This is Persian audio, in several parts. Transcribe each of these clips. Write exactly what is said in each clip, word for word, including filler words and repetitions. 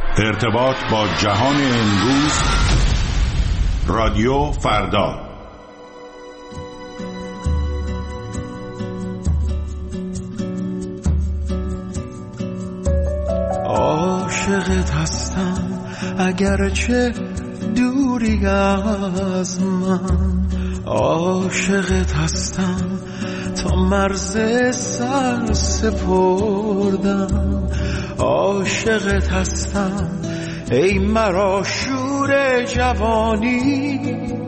ارتباط با جهان امروز، رادیو فردا. عاشقت هستم اگرچه دوری از من، عاشقت هستم تا مرز سر سپردم، عاشقت هستم ای مرا شور جوانی،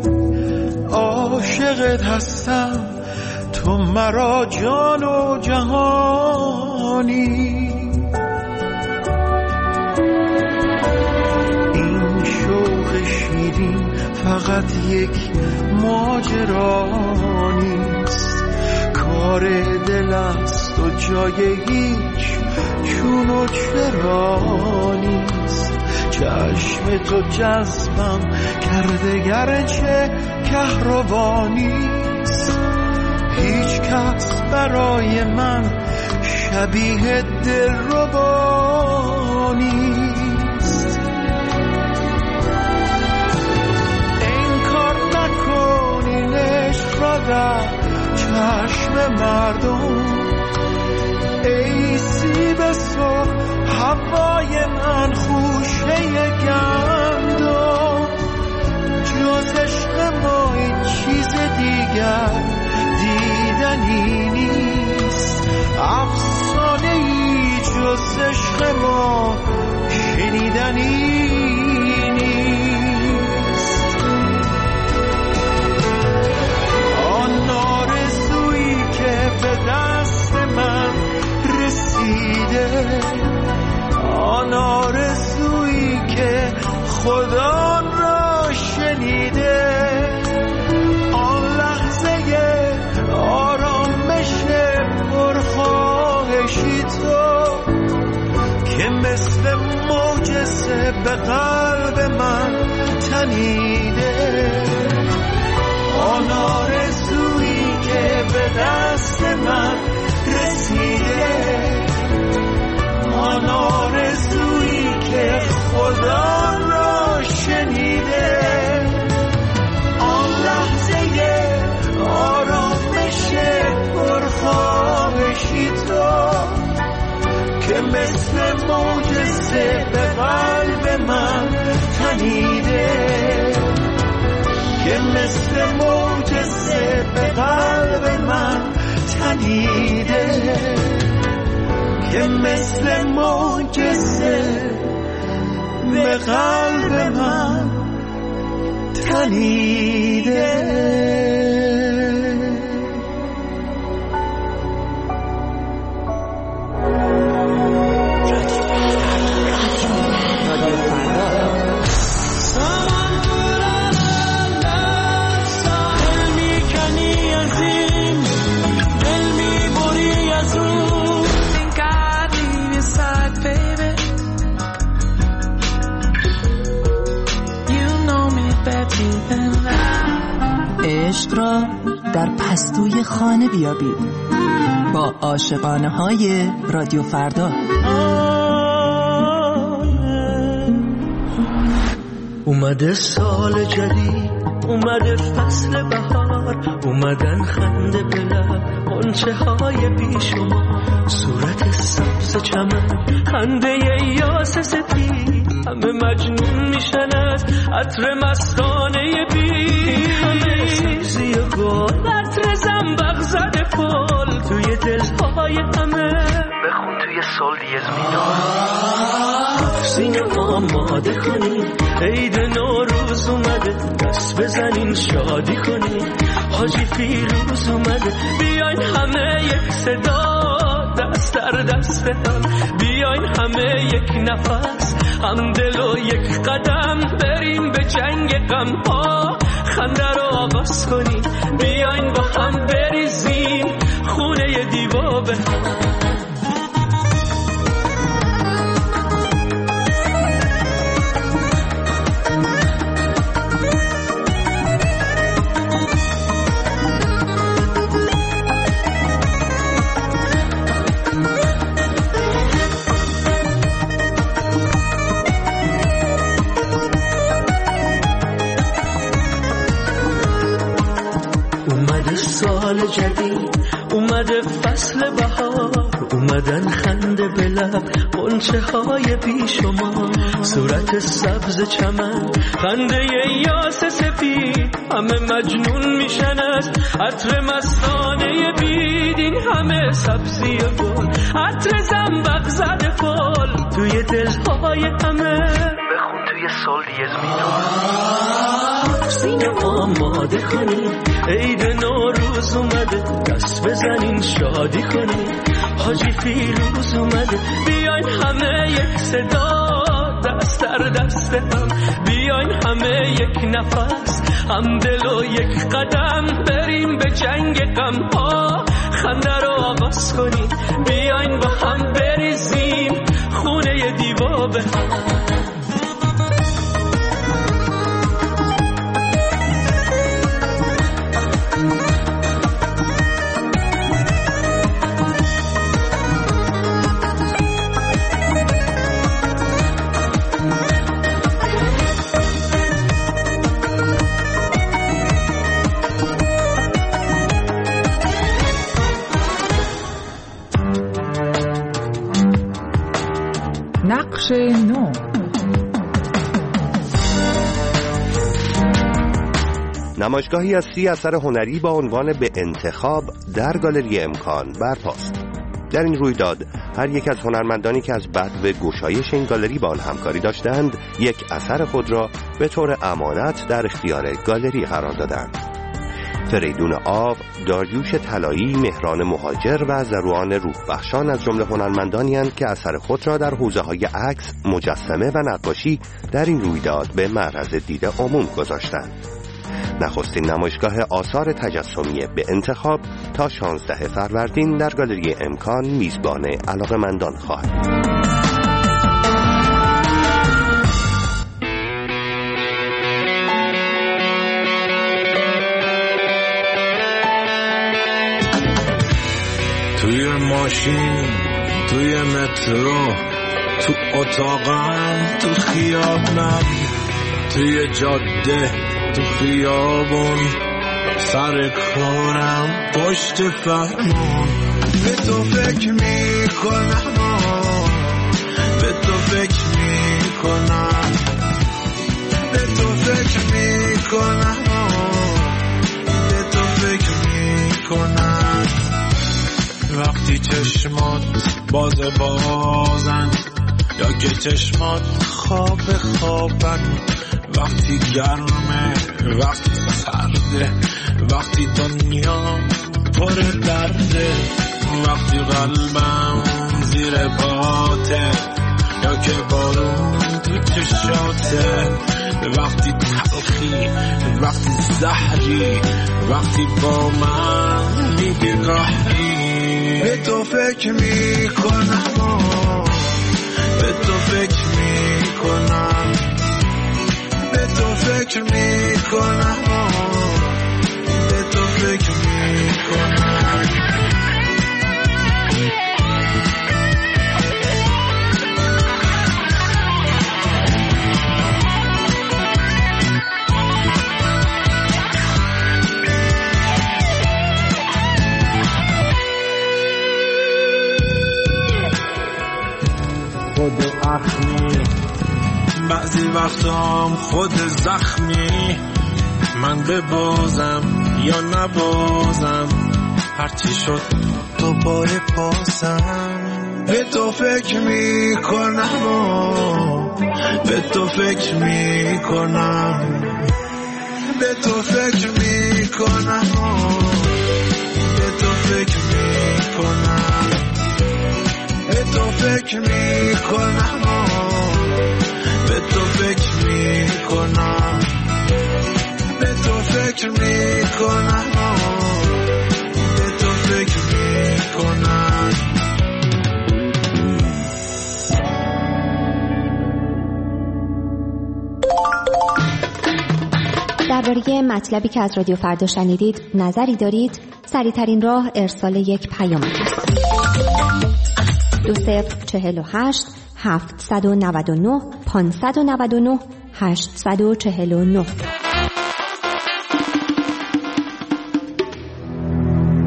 عاشقت هستم تو مرا جان و جهانی. این شوق شیرین فقط یک ماجرا نیست، کار دل است و جای هیچ چون و چرا نیست. چشم تو جذبم کرده گرچه کهربا نیست، هیچ کس برای من شبیه دلربا نیست. انکار نکنین عشق را در چشم مردم، ای سیب سرخ هوای من خوشه گندم، جز عشق ما این چیز دیگر دیدنی نیست، افسانه ای جز عشق ما شنیدنی نیست. آن آرزویی که به دست من رسیده، آن آرزویی که خدا را شنیده، آن لحظه آرامش پرخواهشی تو که مثل معجزه به قلب من تنیده، آن آرزویی که به دست من رسیده، آن آرزویی که خدا را شنیده، آن لحظه آرامش پرخواهشی تو که مثل معجزه به قلب من تنیده، که مثل معجزه به قلب من تنیده، که مثل معجزه به قلب من تنیده. عشق را در پستوی خانه بیابید با عاشقانه های رادیو فردا. اومده سال جدید، اومده فصل بهار، اومدن خنده به لب غنچه های بیشمار، صورت سبز چمن خنده یاس سفید، همه مجنون میشن از عطر مستانه بی، همه سبزی گل عطر زنبق زده پل توی دلهای همه، بخون توی سال دیز میدان سینه آماده کنی، عید نوروز اومده دست بزنین شادی کنی، حاجی فیروز اومده بیاین همه یک صدا دست در دست هم، بیاین همه یک نفس هم دل و یک قدم بریم به جنگ غم ها، خنده رو آغاز کنیم بیاین با هم بریزیم خونه دیوا به هم. سال جدید اومده فصل بهار، اومدن خنده به لب غنچه های بی شما، صورت سبز چمن خنده یاس سفید، همه مجنون میشن از عطر مستانه بید، این همه سبزی و گل عطر زنبق زده فال توی دلهای همه، بخون توی سال دیز میدون سینه آماده کنید، عید نوروز اومده دست بزنین شادی کنید، حاجی فیروز اومده بیاین همه یک صدا دست در دست هم، بیاین همه یک نفس هم دل و یک قدم، بریم به جنگ غم ها خنده رو آغاز کنیم، بیاین با هم بریزیم خونه دیبا به هم. نقش نو. نمایشگاهی از سی اثر هنری با عنوان به انتخاب در گالری امکان برپاست. در این رویداد هر یک از هنرمندانی که از بدو گشایش این گالری با آن همکاری داشتند یک اثر خود را به طور امانت در اختیار گالری قرار دادند. فریدون آو، داریوش طلایی، مهران مهاجر و زروان روح بخشان از جمله هنرمندانی اند که اثر خود را در حوزه‌های عکس، مجسمه و نقاشی در این رویداد به معرض دید عموم گذاشتند. نخستین نمایشگاه آثار تجسمی به انتخاب تا شانزده فروردین در گالری امکان میزبان علاقه‌مندان خواهد. توی ماشین، توی مترو، تو اتاقم، تو خیابم، توی جاده، تو خیابون، سر کارم، پشت فرمون، به تو فکر میکنم، به تو فکر میکنم، به تو فکر میکنم، به تو فکر میکنم. وقتی چشمات باز بازن یا که چشمات خواب خوابن، وقتی گرمه، وقتی سرده، وقتی دنیا پر درده، وقتی قلبم زیر پاته یا که بارون تو چشاته، وقتی تلخی، وقتی زهری، وقتی با من میگی راهی، به تو فکر میکنم، به تو فکر میکنم، به تو فکر میکنم، به تو فکر میکنم. خود اخمی، بعضی وقتام خود زخمی، من ببازم یا نبازم، هرچی شد دوباره پاسم، به تو فکر میکنم، به تو فکر میکنم، به تو فکر میکنم، به تو فکر میکنم، به تو فکر میکنم، به تو فکر میکنم، به تو فکر میکنم، به تو فکر میکنم. درباره مطلبی که از رادیو فردا شنیدید نظری دارید؟ سریع‌ترین راه ارسال یک پیام است. دو صفر چهل و هشت هفتصد و نود و نه پانصد و نود و نه هشتصد و چهل و نه.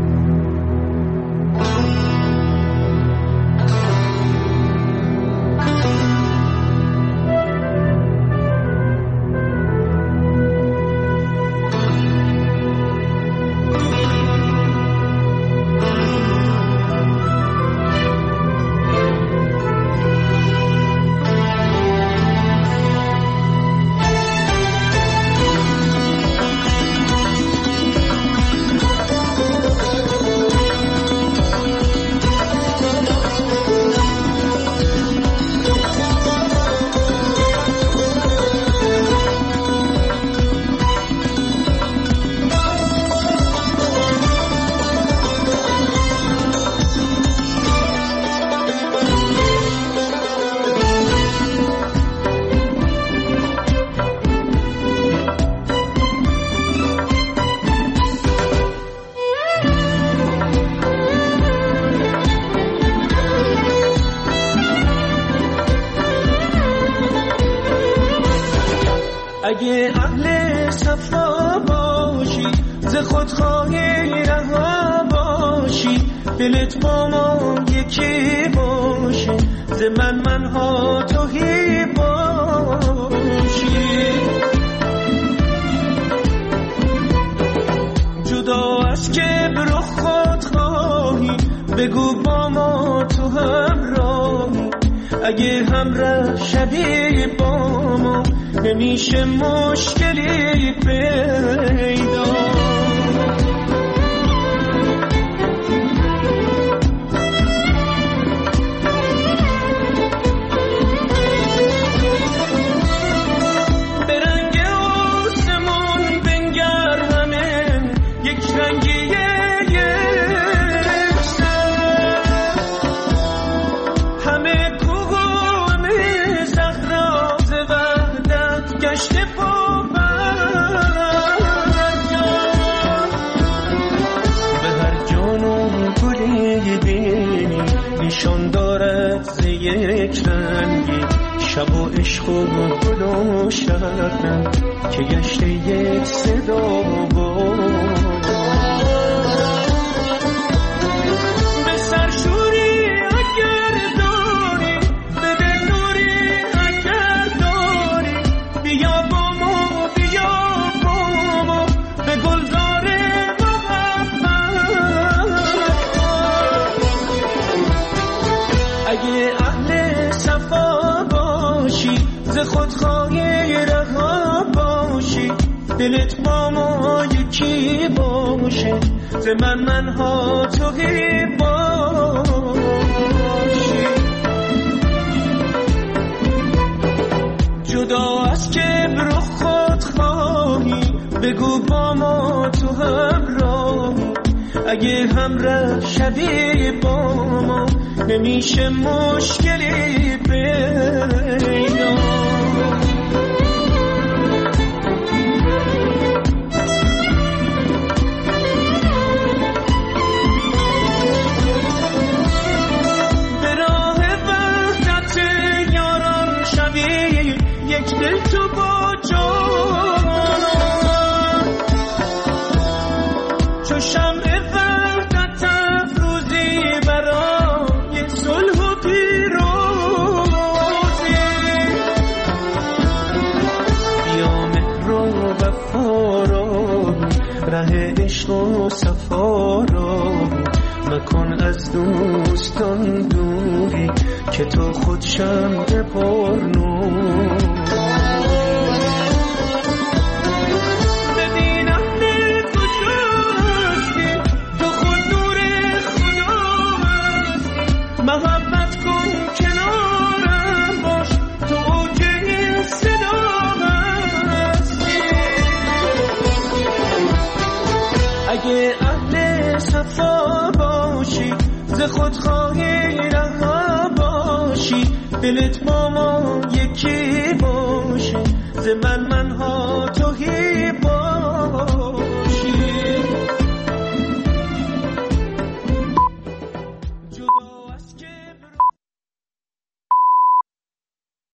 اگه اهل صفا باشی ز خودخواهی رها باشی دلت با ما یکی باشه ز من منها توهی باشی جدا از کبر و خودخواهی بگو با ما تو همراهی اگه همراه شدی با ما نمیشه مشکلی پیدا به رنگ آسمون بنگر همه یک رنگی یک سر همه کوه و همه صحرا ز وحدت گشته نشان دارد ز یک رنگی شب و عشق و گل و شبنم که گشته یک صدا بود به سرشوری اگر داری به دل نوری اگر داری بیا با ما بیا با ما به گلزار اگه اهل صفا باشی ز خودخواهی رها باشی دلت با ما یکی باشه ز من منها توهی باشی جدا از کبر و خودخواهی بگو با ما تو همراهی اگه همراه شدی با ما نمیشه مشکلی پیدا به راه وحدت یاران شوی یک دل تو با جانان چو شمع وحدت افروزی برای صلح و پیروزی بیا مهر و وفا را ره عشق و صفا را مکن از دوستان دوری که تو خود شمع پرنور محبت کن کنارم باش تو اوج این صدا هستی اگه اهل صفا باشی ز خودخواهی رها باشی دلت با ما یکی باشه ز من منها